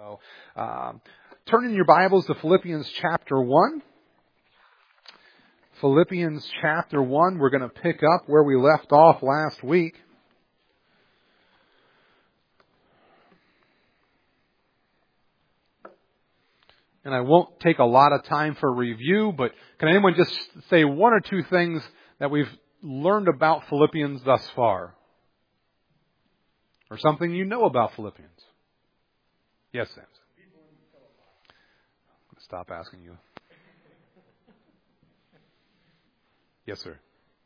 So, turn in your Bibles to Philippians chapter 1. Philippians chapter 1, we're going to pick up where we left off last week. And I won't take a lot of time for review, but can anyone just say one or two things that we've learned about Philippians thus far? Or something you know about Philippians? Yes, Sam. Stop asking you. Yes, sir.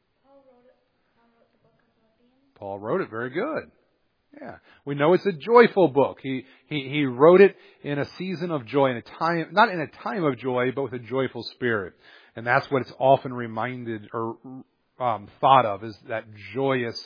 Paul wrote it. Very good. Yeah. We know it's a joyful book. He wrote it in a season of joy, in a time, not in a time of joy, but with a joyful spirit. And that's what it's often reminded or thought of, is that joyous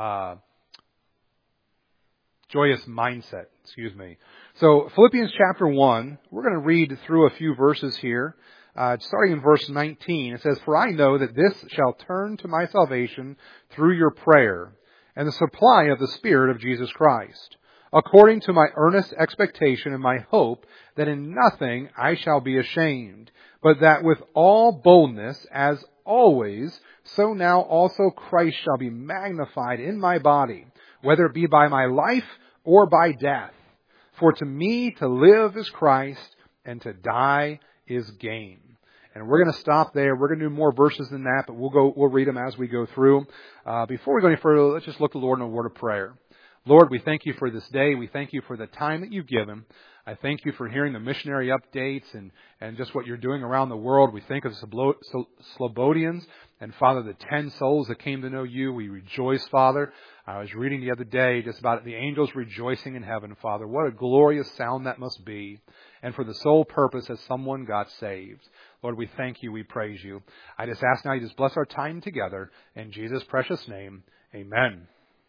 mindset. So Philippians chapter 1, we're going to read through a few verses here. Starting in verse 19, it says, "For I know that this shall turn to my salvation through your prayer and the supply of the Spirit of Jesus Christ, according to my earnest expectation and my hope that in nothing I shall be ashamed, but that with all boldness, as always, so now also Christ shall be magnified in my body, whether it be by my life or by death. For to me to live is Christ, and to die is gain." And we're going to stop there. We're going to do more verses than that, but we'll read them as we go through. Before we go any further, let's just look to the Lord in a word of prayer. Lord, we thank you for this day. We thank you for the time that you've given. I thank you for hearing the missionary updates and just what you're doing around the world. We think of Slobodians and, Father, the 10 souls that came to know you. We rejoice, Father. I was reading the other day just about the angels rejoicing in heaven, Father. What a glorious sound that must be. And for the sole purpose that someone got saved. Lord, we thank you. We praise you. I just ask now you just bless our time together. In Jesus' precious name, amen.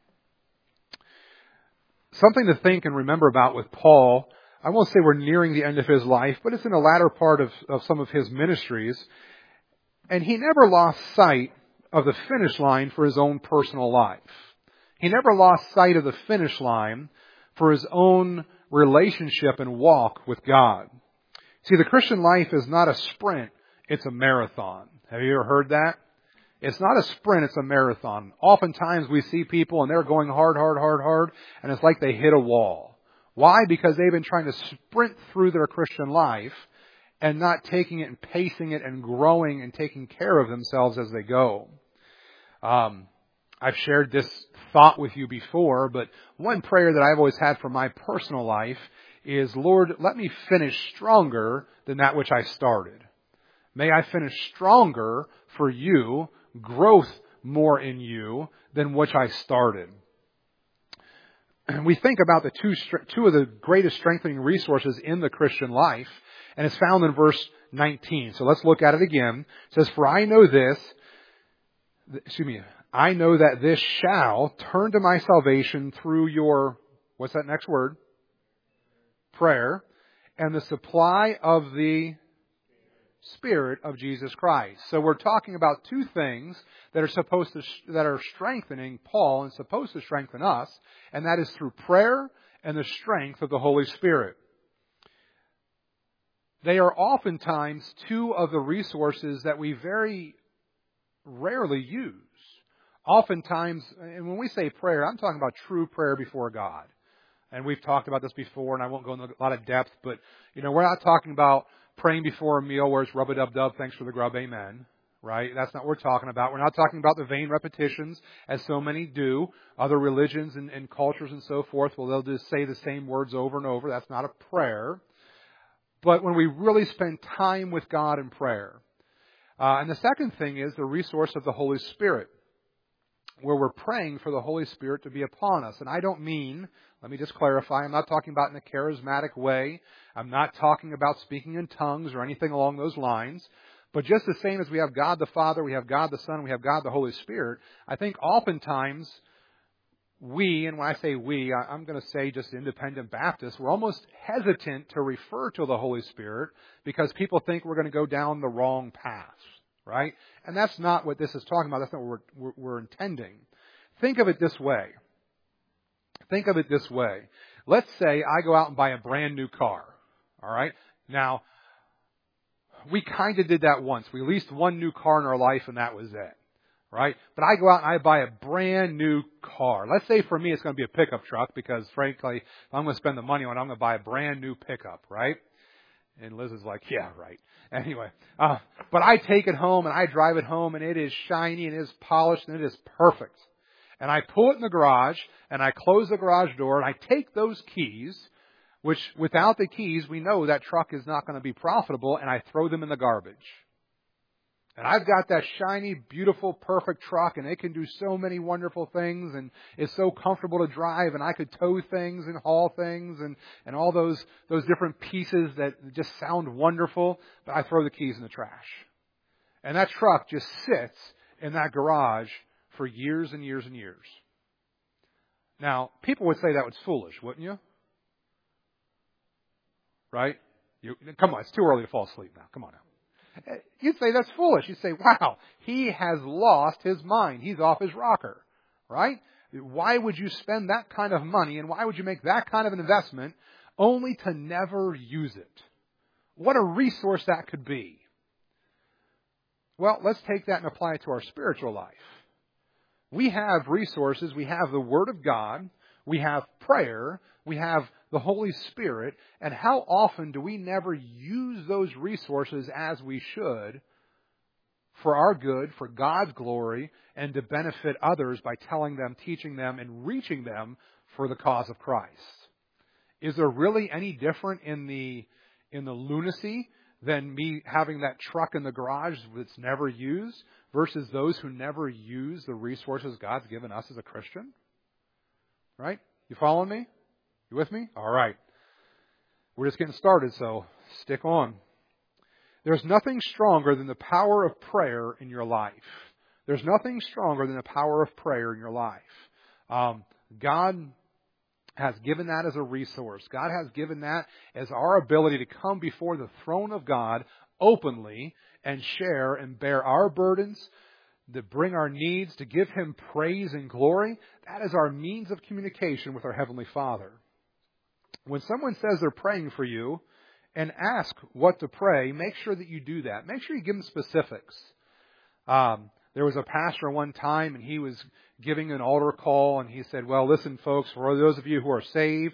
Something to think and remember about with Paul. I won't say we're nearing the end of his life, but it's in the latter part of some of his ministries. And he never lost sight of the finish line for his own personal life. He never lost sight of the finish line for his own relationship and walk with God. See, the Christian life is not a sprint, it's a marathon. Have you ever heard that? It's not a sprint, it's a marathon. Oftentimes we see people and they're going hard, and it's like they hit a wall. Why? Because they've been trying to sprint through their Christian life and not taking it and pacing it and growing and taking care of themselves as they go. I've shared this thought with you before, but one prayer that I've always had for my personal life is, Lord, let me finish stronger than that which I started. May I finish stronger for you, growth more in you than which I started. And we think about the two of the greatest strengthening resources in the Christian life, and it's found in verse 19. So let's look at it again. It says, "For I know I know that this shall turn to my salvation through your," what's that next word? Prayer, "and the supply of the Spirit of Jesus Christ." So we're talking about two things that are strengthening Paul and supposed to strengthen us, and that is through prayer and the strength of the Holy Spirit. They are oftentimes two of the resources that we very rarely use. Oftentimes, and when we say prayer, I'm talking about true prayer before God. And we've talked about this before, and I won't go into a lot of depth, but, we're not talking about praying before a meal where it's rub-a-dub-dub, thanks for the grub, amen. Right? That's not what we're talking about. We're not talking about the vain repetitions, as so many do. Other religions and cultures and so forth, well, they'll just say the same words over and over. That's not a prayer. But when we really spend time with God in prayer. And the second thing is the resource of the Holy Spirit, where we're praying for the Holy Spirit to be upon us. And I don't mean, let me just clarify, I'm not talking about in a charismatic way. I'm not talking about speaking in tongues or anything along those lines. But just the same as we have God the Father, we have God the Son, we have God the Holy Spirit, I think oftentimes we, and when I say we, I'm going to say just independent Baptists, we're almost hesitant to refer to the Holy Spirit because people think we're going to go down the wrong path. Right? And that's not what this is talking about. That's not what we're intending. Think of it this way. Let's say I go out and buy a brand new car. All right? Now, we kind of did that once. We leased one new car in our life and that was it. Right? But I go out and I buy a brand new car. Let's say for me it's going to be a pickup truck because frankly, if I'm going to spend the money on it, I'm going to buy a brand new pickup, right? And Liz is like, yeah, right. Anyway, but I take it home and I drive it home and it is shiny and it is polished and it is perfect. And I pull it in the garage and I close the garage door and I take those keys, which without the keys we know that truck is not going to be profitable, and I throw them in the garbage. And I've got that shiny, beautiful, perfect truck, and it can do so many wonderful things, and it's so comfortable to drive, and I could tow things and haul things and all those different pieces that just sound wonderful, but I throw the keys in the trash. And that truck just sits in that garage for years and years and years. Now, people would say that was foolish, wouldn't you? Right? Come on, it's too early to fall asleep now. Come on now. You'd say that's foolish. You'd say, wow, he has lost his mind. He's off his rocker. Right? Why would you spend that kind of money and why would you make that kind of an investment only to never use it? What a resource that could be. Well, let's take that and apply it to our spiritual life. We have resources. We have the Word of God. We have prayer. We have the Holy Spirit. And how often do we never use those resources as we should for our good, for God's glory, and to benefit others by telling them, teaching them, and reaching them for the cause of Christ? Is there really any different in the lunacy than me having that truck in the garage that's never used versus those who never use the resources God's given us as a Christian? Right? You following me? You with me? All right. We're just getting started, so stick on. There's nothing stronger than the power of prayer in your life. There's nothing stronger than the power of prayer in your life. God has given that as a resource. God has given that as our ability to come before the throne of God openly and share and bear our burdens, to bring our needs, to give Him praise and glory. That is our means of communication with our Heavenly Father. When someone says they're praying for you and ask what to pray, make sure that you do that. Make sure you give them specifics. There was a pastor one time and he was giving an altar call and he said, well, listen folks, for those of you who are saved,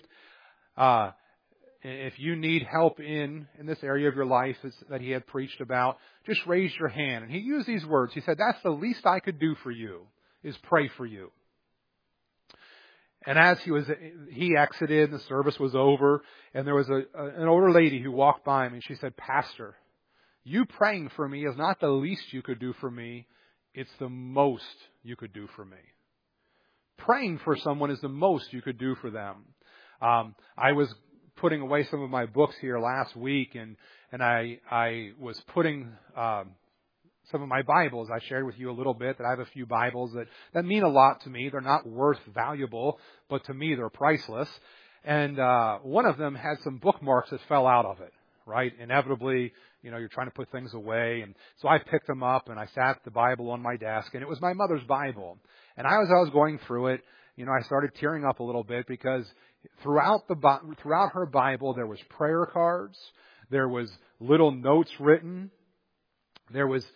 if you need help in this area of your life that he had preached about, just raise your hand. And he used these words. He said, that's the least I could do for you, is pray for you. And as he exited and the service was over, and there was an older lady who walked by me and she said, Pastor, you praying for me is not the least you could do for me, it's the most you could do for me. Praying for someone is the most you could do for them. I was putting away some of my books here last week, and I was putting some of my Bibles. I shared with you a little bit that I have a few Bibles that mean a lot to me. They're not worth valuable, but to me they're priceless. And one of them had some bookmarks that fell out of it, right? Inevitably, you're trying to put things away. And so I picked them up and I sat the Bible on my desk, and it was my mother's Bible. And as I was going through it, I started tearing up a little bit because throughout her Bible there was prayer cards, there was little notes written, there was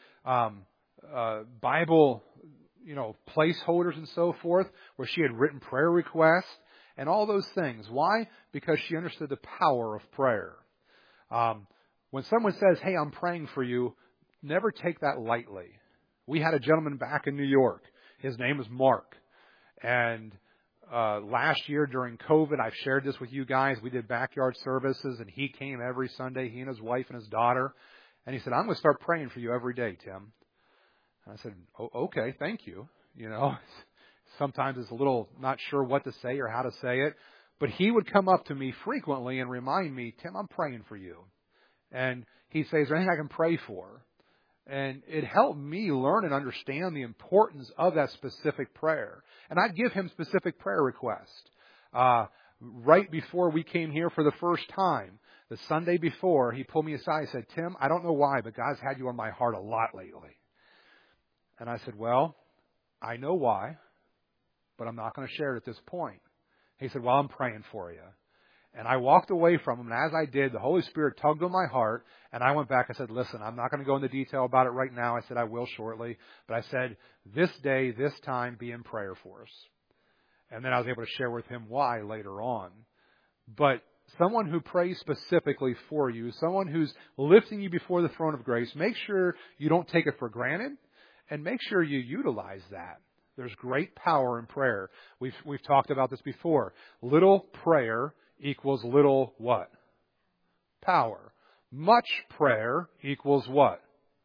Bible, placeholders and so forth where she had written prayer requests and all those things. Why? Because she understood the power of prayer. When someone says, hey, I'm praying for you, never take that lightly. We had a gentleman back in New York. His name is Mark. And last year during COVID, I've shared this with you guys. We did backyard services, and he came every Sunday, he and his wife and his daughter. And he said, I'm going to start praying for you every day, Tim. And I said, okay, thank you. Sometimes it's a little not sure what to say or how to say it. But he would come up to me frequently and remind me, Tim, I'm praying for you. And he'd say, is there anything I can pray for? And it helped me learn and understand the importance of that specific prayer. And I'd give him specific prayer requests. Right before we came here for the first time, the Sunday before, he pulled me aside and said, Tim, I don't know why, but God's had you on my heart a lot lately. And I said, well, I know why, but I'm not going to share it at this point. He said, well, I'm praying for you. And I walked away from him, and as I did, the Holy Spirit tugged on my heart, and I went back. I said, listen, I'm not going to go into detail about it right now. I said, I will shortly. But I said, this day, this time, be in prayer for us. And then I was able to share with him why later on. But someone who prays specifically for you, someone who's lifting you before the throne of grace, make sure you don't take it for granted, and make sure you utilize that. There's great power in prayer. We've talked about this before. Little prayer equals little what? Power. Much prayer equals what?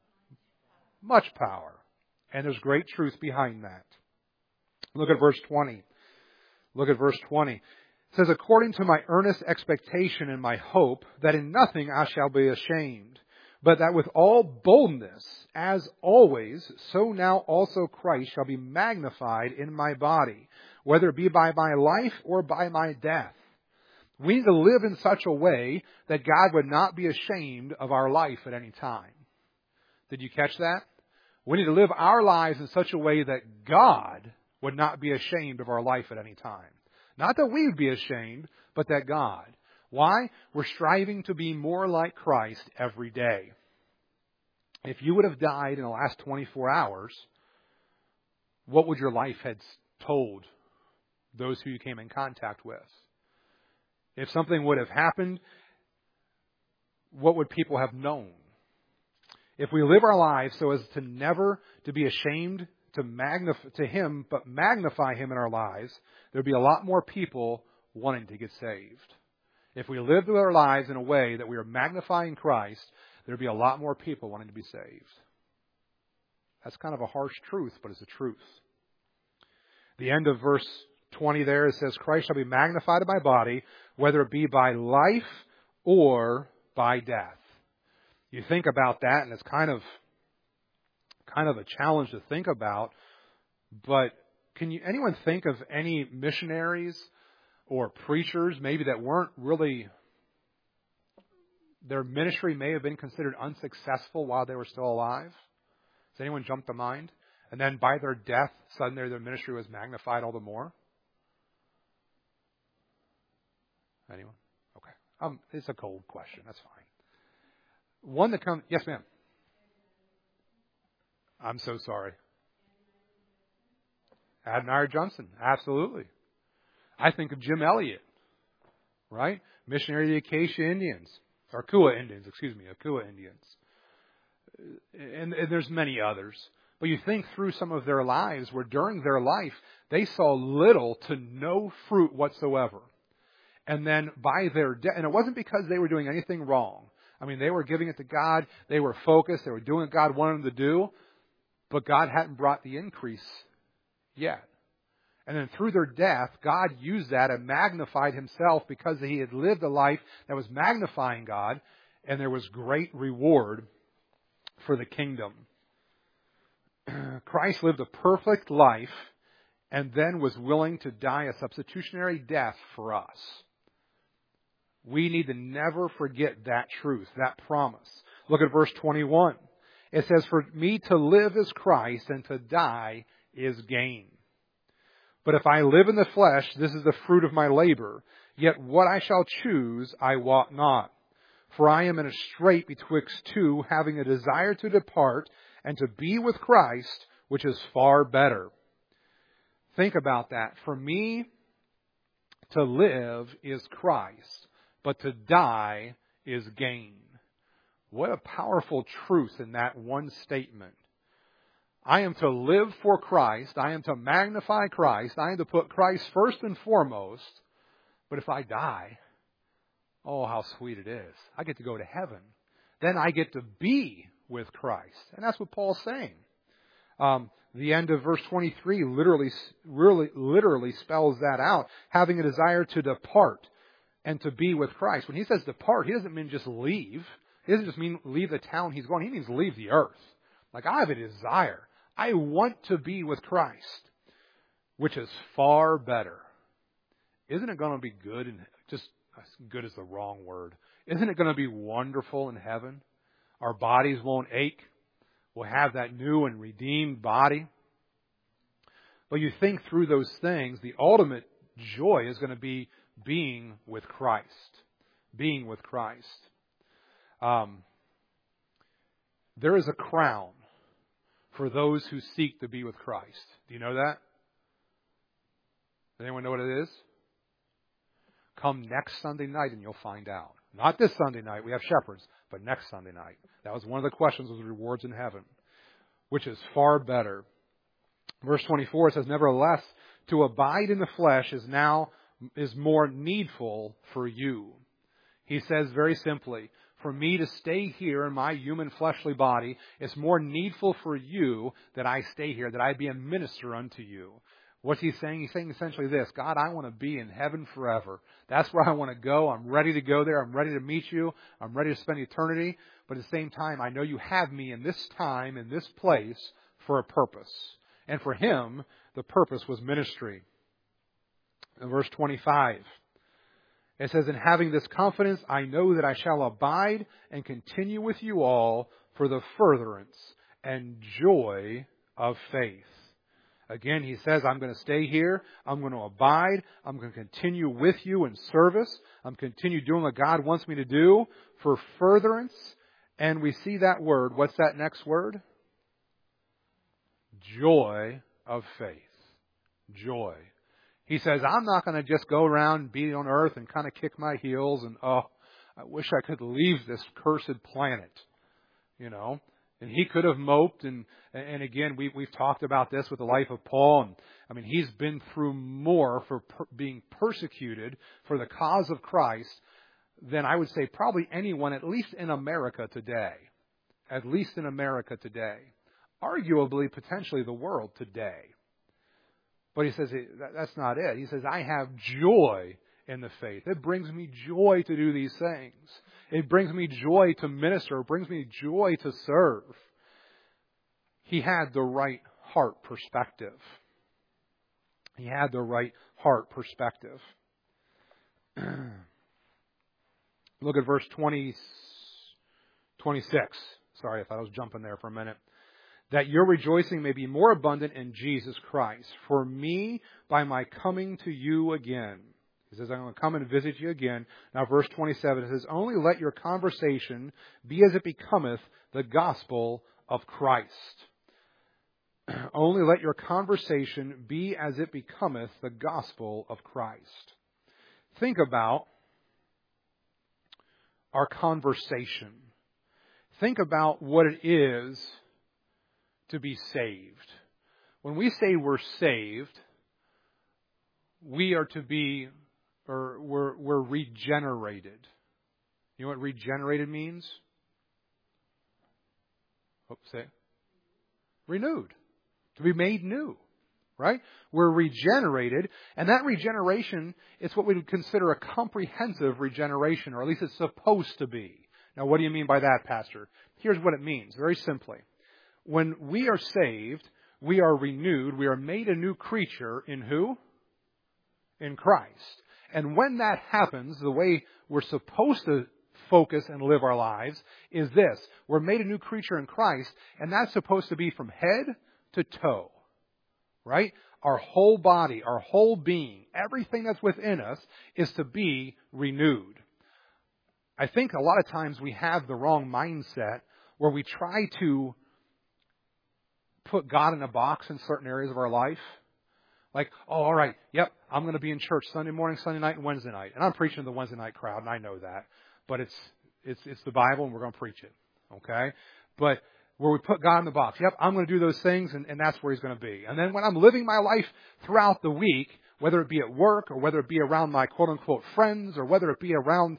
Much power. And there's great truth behind that. Look at verse 20. Look at verse 20. It says, according to my earnest expectation and my hope, that in nothing I shall be ashamed, but that with all boldness, as always, so now also Christ shall be magnified in my body, whether it be by my life or by my death. We need to live in such a way that God would not be ashamed of our life at any time. Did you catch that? We need to live our lives in such a way that God would not be ashamed of our life at any time. Not that we would be ashamed, but that God. Why? We're striving to be more like Christ every day. If you would have died in the last 24 hours, what would your life have told those who you came in contact with? If something would have happened, what would people have known? If we live our lives so as to never to be ashamed to Him, but magnify Him in our lives, there would be a lot more people wanting to get saved. If we lived our lives in a way that we are magnifying Christ, there would be a lot more people wanting to be saved. That's kind of a harsh truth, but it's the truth. The end of verse 20 there, it says, Christ shall be magnified in my body, whether it be by life or by death. You think about that, and it's kind of a challenge to think about, but can anyone think of any missionaries or preachers maybe that weren't really, their ministry may have been considered unsuccessful while they were still alive? Does anyone jump to mind? And then by their death, suddenly their ministry was magnified all the more? Anyone? Okay. It's a cold question. That's fine. One that comes... Yes, ma'am. I'm so sorry. Adoniram Judson. Absolutely. I think of Jim Elliot. Right? Missionary of the Acacia Indians. Or Kua Indians. Kua Indians. And there's many others. But you think through some of their lives where during their life they saw little to no fruit whatsoever. And then by their death, and it wasn't because they were doing anything wrong. I mean, they were giving it to God. They were focused. They were doing what God wanted them to do. But God hadn't brought the increase yet. And then through their death, God used that and magnified Himself because He had lived a life that was magnifying God. And there was great reward for the kingdom. Christ lived a perfect life and then was willing to die a substitutionary death for us. We need to never forget that truth, that promise. Look at verse 21. It says, for me to live is Christ, and to die is gain. But if I live in the flesh, this is the fruit of my labor. Yet what I shall choose, I wot not. For I am in a strait betwixt two, having a desire to depart, and to be with Christ, which is far better. Think about that. For me, to live is Christ, but to die is gain. What a powerful truth in that one statement. I am to live for Christ. I am to magnify Christ. I am to put Christ first and foremost. But if I die, oh, how sweet it is. I get to go to heaven. Then I get to be with Christ. And that's what Paul's saying. The end of verse 23 literally spells that out. Having a desire to depart and to be with Christ. When he says depart, he doesn't mean just leave. He doesn't just mean leave the town he's going. He means leave the earth. Like, I have a desire. I want to be with Christ, which is far better. Isn't it going to be good? And just good is the wrong word. Isn't it going to be wonderful in heaven? Our bodies won't ache. We'll have that new and redeemed body. But you think through those things, the ultimate joy is going to be being with Christ. Being with Christ. There is a crown for those who seek to be with Christ. Do you know that? Does anyone know what it is? Come next Sunday night and you'll find out. Not this Sunday night, we have shepherds, but next Sunday night. That was one of the questions, was rewards in heaven, which is far better. Verse 24 says, nevertheless, to abide in the flesh is more needful for you. He says very simply, for me to stay here in my human fleshly body, it's more needful for you that I stay here, that I be a minister unto you. What's he saying? He's saying essentially this: God, I want to be in heaven forever. That's where I want to go. I'm ready to go there. I'm ready to meet you. I'm ready to spend eternity. But at the same time, I know you have me in this time, in this place, for a purpose. And for him, the purpose was ministry. In verse 25, it says, in having this confidence, I know that I shall abide and continue with you all for the furtherance and joy of faith. Again, he says, I'm going to stay here. I'm going to abide. I'm going to continue with you in service. I'm going to continue doing what God wants me to do for furtherance. And we see that word. What's that next word? Joy of faith. Joy. He says, I'm not going to just go around and be on earth and kind of kick my heels and, I wish I could leave this cursed planet. You know. And he could have moped, and again, we've talked about this with the life of Paul. And I mean, he's been through more for being persecuted for the cause of Christ than I would say probably anyone, at least in America today. At least in America today. Arguably, potentially the world today. But he says, that's not it. He says, I have joy in the faith. It brings me joy to do these things. It brings me joy to minister. It brings me joy to serve. He had the right heart perspective. He had the right heart perspective. Look at verse 26. Sorry, I thought I was jumping there for a minute. That your rejoicing may be more abundant in Jesus Christ. For me, by my coming to you again. He says, I'm going to come and visit you again. Now, verse 27, it says, only let your conversation be as it becometh the gospel of Christ. Only let your conversation be as it becometh the gospel of Christ. Think about our conversation. Think about what it is to be saved. When we say we're saved, we are to be, or we're regenerated. You know what regenerated means? Say it. Renewed. To be made new. Right? We're regenerated, and that regeneration is what we would consider a comprehensive regeneration, or at least it's supposed to be. Now, what do you mean by that, Pastor? Here's what it means, very simply. When we are saved, we are renewed, we are made a new creature in who? In Christ. And when that happens, the way we're supposed to focus and live our lives is this. We're made a new creature in Christ, and that's supposed to be from head to toe. Right? Our whole body, our whole being, everything that's within us is to be renewed. I think a lot of times we have the wrong mindset where we try to put God in a box in certain areas of our life. Like, all right, yep, I'm going to be in church Sunday morning, Sunday night, and Wednesday night. And I'm preaching to the Wednesday night crowd, and I know that. But it's the Bible, and we're going to preach it. Okay? But where we put God in the box. Yep, I'm going to do those things, and that's where He's going to be. And then when I'm living my life throughout the week, whether it be at work, or whether it be around my quote-unquote friends, or whether it be around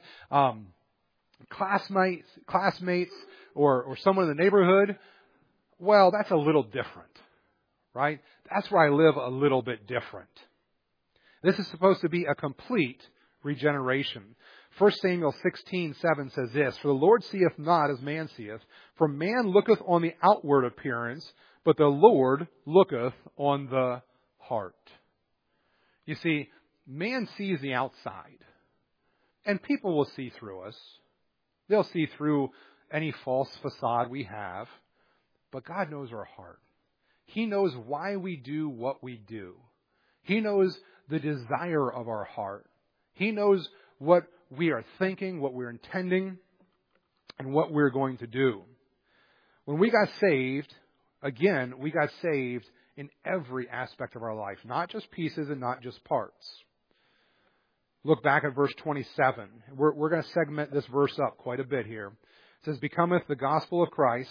classmates, or someone in the neighborhood, well, that's a little different. Right? That's where I live a little bit different. This is supposed to be a complete regeneration. 1 Samuel 16:7 says this, for the Lord seeth not as man seeth, for man looketh on the outward appearance, but the Lord looketh on the heart. You see, man sees the outside, and people will see through us. They'll see through any false facade we have, but God knows our heart. He knows why we do what we do. He knows the desire of our heart. He knows what we are thinking, what we're intending, and what we're going to do. When we got saved, again, we got saved in every aspect of our life, not just pieces and not just parts. Look back at verse 27. We're going to segment this verse up quite a bit here. It says, becometh the gospel of Christ,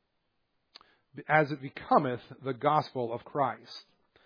as it becometh the gospel of Christ.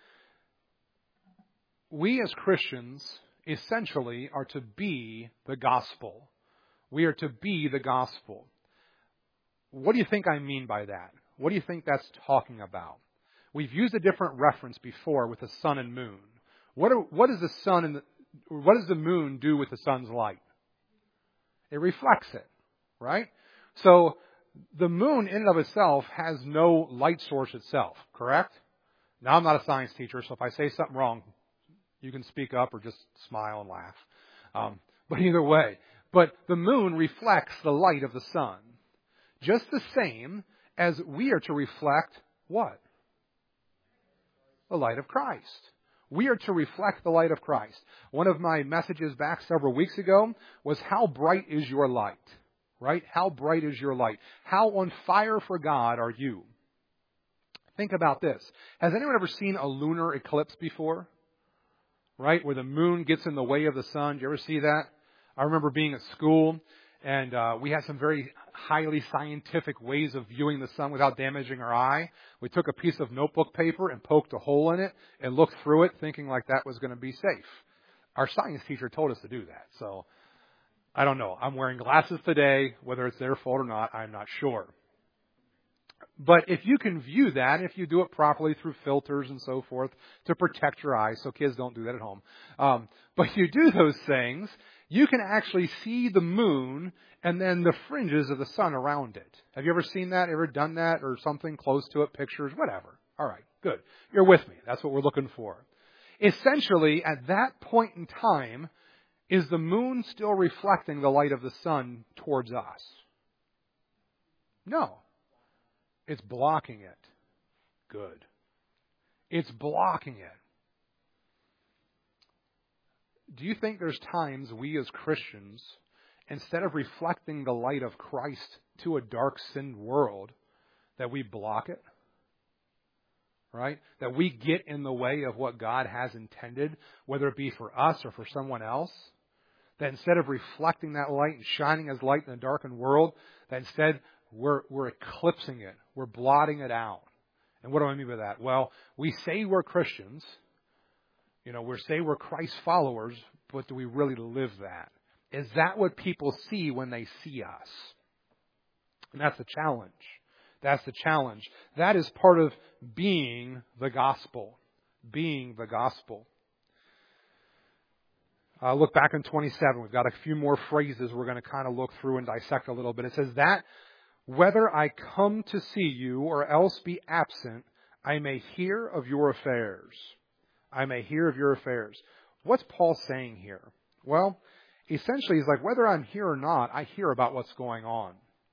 We as Christians essentially are to be the gospel. We are to be the gospel. What do you think I mean by that? What do you think that's talking about? We've used a different reference before with the sun and moon. What does the sun and what does the moon do with the sun's light? It reflects it, right? So the moon in and of itself has no light source itself, correct? Now I'm not a science teacher, so if I say something wrong, you can speak up or just smile and laugh. But either way, but the moon reflects the light of the sun. Just the same as we are to reflect what? The light of Christ. We are to reflect the light of Christ. One of my messages back several weeks ago was, how bright is your light? Right? How bright is your light? How on fire for God are you? Think about this. Has anyone ever seen a lunar eclipse before? Right? Where the moon gets in the way of the sun. Do you ever see that? I remember being at school, and we had some very highly scientific ways of viewing the sun without damaging our eye. We took a piece of notebook paper and poked a hole in it and looked through it thinking like that was going to be safe. Our science teacher told us to do that. So, I don't know. I'm wearing glasses today. Whether it's their fault or not, I'm not sure. But if you can view that, if you do it properly through filters and so forth to protect your eyes, so kids don't do that at home. But you do those things, you can actually see the moon and then the fringes of the sun around it. Have you ever seen that? Ever done that or something close to it? Pictures, whatever. All right, good. You're with me. That's what we're looking for. Essentially, at that point in time, is the moon still reflecting the light of the sun towards us? No. It's blocking it. Good. It's blocking it. Do you think there's times we as Christians, instead of reflecting the light of Christ to a dark, sinned world, that we block it? Right? That we get in the way of what God has intended, whether it be for us or for someone else? That instead of reflecting that light and shining as light in a darkened world, that instead we're eclipsing it. We're blotting it out. And what do I mean by that? Well, we say we're Christians. We say we're Christ followers, but do we really live that? Is that what people see when they see us? And that's the challenge. That's the challenge. That is part of being the gospel. Being the gospel. Look back in 27. We've got a few more phrases we're going to kind of look through and dissect a little bit. It says that, whether I come to see you or else be absent, I may hear of your affairs. I may hear of your affairs. What's Paul saying here? Well, essentially he's like, whether I'm here or not, I hear about what's going on.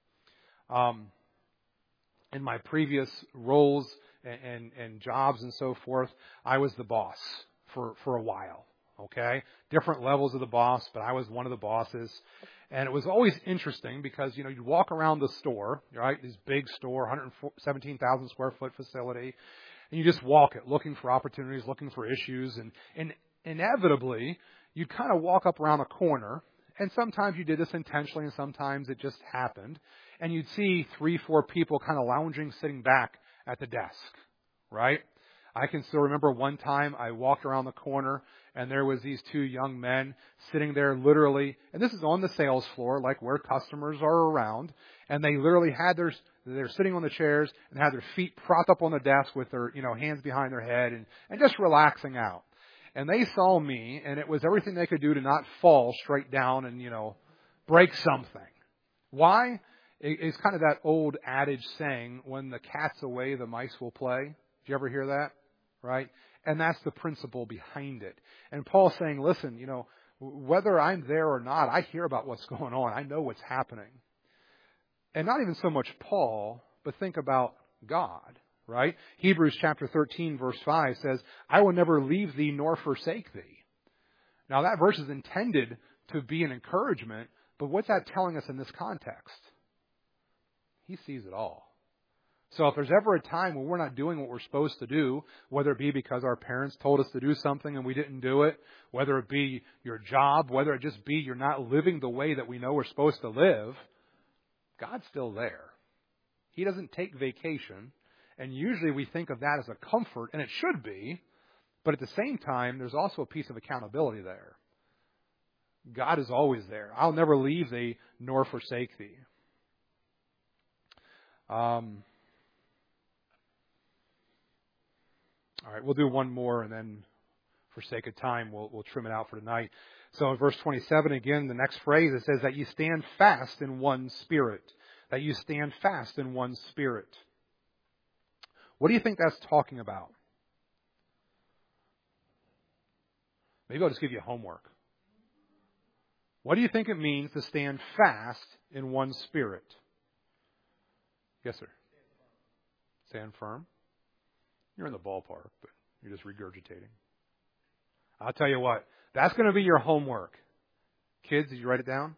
In my previous roles and jobs and so forth, I was the boss for a while. Okay? Different levels of the boss, but I was one of the bosses. And it was always interesting because, you'd walk around the store, right? This big store, 117,000 square foot facility. And you just walk it, looking for opportunities, looking for issues. And inevitably, you'd kind of walk up around a corner. And sometimes you did this intentionally and sometimes it just happened. And you'd see 3-4 people kind of lounging, sitting back at the desk, right? I can still remember one time I walked around the corner and there was these 2 young men sitting there literally, and this is on the sales floor, like where customers are around, and they literally had they're sitting on the chairs and had their feet propped up on the desk with their, hands behind their head and just relaxing out. And they saw me, and it was everything they could do to not fall straight down and, break something. Why? It's kind of that old adage saying, when the cat's away, the mice will play. Did you ever hear that? Right? And that's the principle behind it. And Paul's saying, listen, whether I'm there or not, I hear about what's going on. I know what's happening. And not even so much Paul, but think about God, right? Hebrews chapter 13, verse 5 says, I will never leave thee nor forsake thee. Now that verse is intended to be an encouragement, but what's that telling us in this context? He sees it all. So if there's ever a time when we're not doing what we're supposed to do, whether it be because our parents told us to do something and we didn't do it, whether it be your job, whether it just be you're not living the way that we know we're supposed to live, God's still there. He doesn't take vacation. And usually we think of that as a comfort, and it should be. But at the same time, there's also a piece of accountability there. God is always there. I'll never leave thee nor forsake thee. All right, we'll do one more, and then for sake of time, we'll trim it out for tonight. So in verse 27, again, the next phrase, it says that you stand fast in one spirit. That you stand fast in one spirit. What do you think that's talking about? Maybe I'll just give you homework. What do you think it means to stand fast in one spirit? Yes, sir. Stand firm. You're in the ballpark, but you're just regurgitating. I'll tell you what, that's going to be your homework. Kids, did you write it down?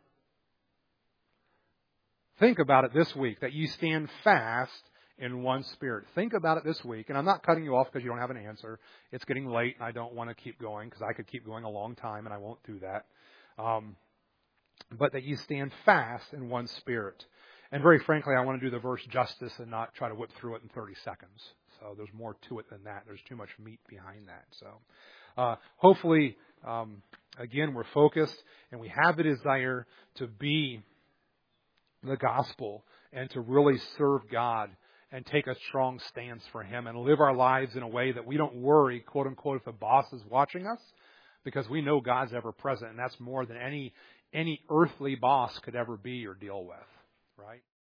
Think about it this week, that you stand fast in one spirit. Think about it this week, and I'm not cutting you off because you don't have an answer. It's getting late, and I don't want to keep going because I could keep going a long time, and I won't do that. But that you stand fast in one spirit. And very frankly, I want to do the verse justice and not try to whip through it in 30 seconds. So there's more to it than that. There's too much meat behind that. So hopefully, again, we're focused and we have the desire to be the gospel and to really serve God and take a strong stance for Him and live our lives in a way that we don't worry, quote unquote, if the boss is watching us, because we know God's ever present, and that's more than any earthly boss could ever be or deal with, right?